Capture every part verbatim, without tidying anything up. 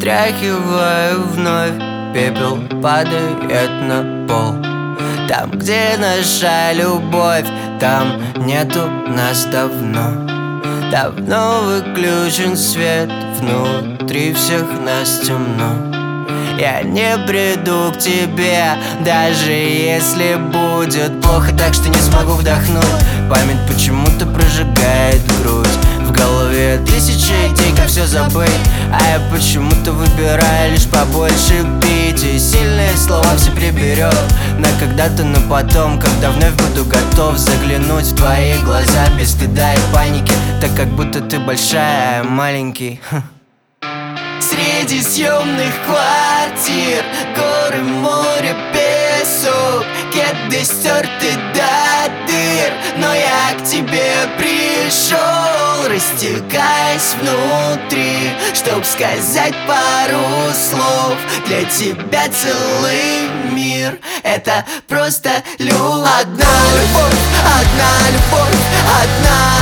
Встряхиваю вновь, пепел падает на пол. Там, где наша любовь, там нету нас давно. Давно выключен свет, внутри всех нас темно. Я не приду к тебе, даже если будет плохо, так что не смогу вдохнуть. Память почему-то прожигает грудь. В голове тысячи идей, как все забыть, а я почему-то выбираю лишь побольше пить. И сильные слова все приберет на когда-то, но потом, когда вновь буду готов заглянуть в твои глаза без стыда и паники, так как будто ты большая, а я маленький. Среди съемных квартир, горы, море, песок, кеды стерты до дыр, но я к тебе пришел, растекаясь внутри, чтоб сказать пару слов. Для тебя целый мир — это просто любовь. Одна любовь, одна любовь, одна.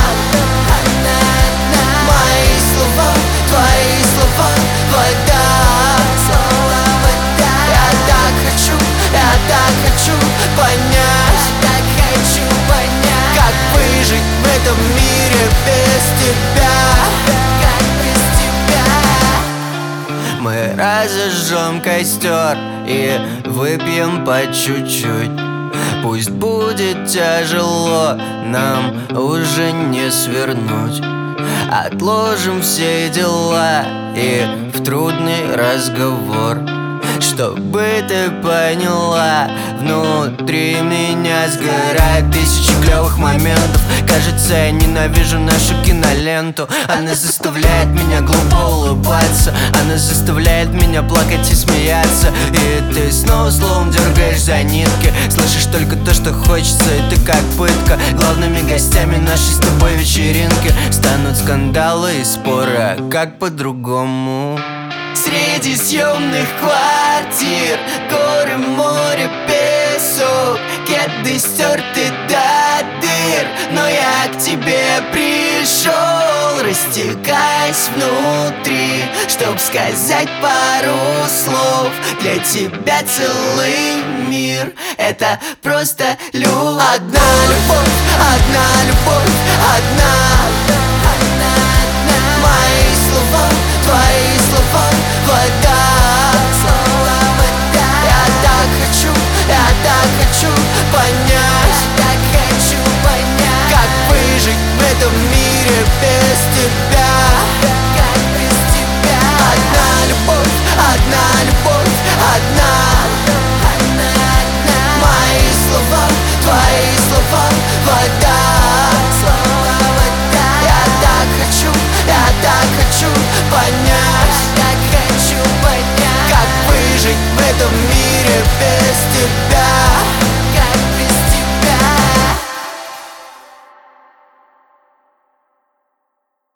Мои слова, твои слова, вода. Я так хочу, я так хочу понять, я так хочу понять, как выжить в этом мире без тебя, как без тебя. Мы разожжем костер и выпьем по чуть-чуть. Пусть будет тяжело, нам уже не свернуть. Отложим все дела и в трудный разговор, чтобы ты поняла, внутри меня сгорает тысячи клевых моментов. Кажется, я ненавижу нашу киноленту. Она заставляет меня глупо улыбаться, она заставляет меня плакать и смеяться. И ты снова словом дергаешь за нитки, слышишь только то, что хочется, и ты как пытка. Главными гостями нашей с тобой вечеринки станут скандалы и споры, а как по-другому? Среди съемных квартир, горы, море, песок, кеды стерты до дыр, но я к тебе пришел, растекаясь внутри, чтоб сказать пару слов. Для тебя целый мир — это просто любовь. Одна любовь, одна любовь, одна. Мои слова, твои слова, вода.